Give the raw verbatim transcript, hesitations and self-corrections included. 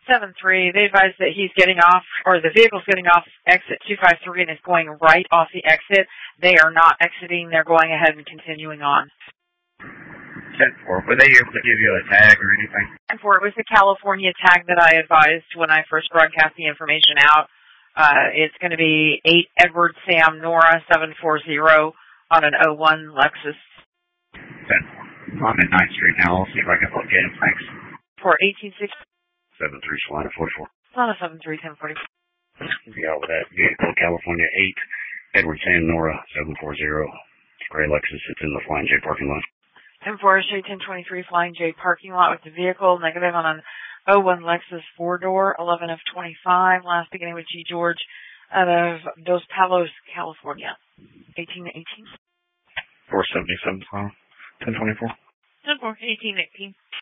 seven three, they advise that he's getting off, or the vehicle's getting off exit two five three and is going right off the exit. They are not exiting. They're going ahead and continuing on. ten four, were they able to give you a tag or anything? ten four, it was the California tag that I advised when I first broadcast the information out. Uh, it's going to be eight Edward Sam Nora seven four zero on an oh one Lexus. ten four. I'm at ninth Street now. I'll see if I can locate him. Thanks. For eighteen six. seven three, Solana forty-four. Solana seven three, ten forty. Yeah, with that vehicle, California eight, Edward Sam Nora seven four zero. Gray Lexus, it's in the Flying J parking lot. ten four, straight ten twenty-three, Flying J parking lot with the vehicle, negative on an oh one Lexus four-door, eleven F twenty-five, last beginning with G. George, out of Dos Palos, California. eighteen eighteen. four seventy-seven, ten twenty-four. ten four, eighteen eighteen.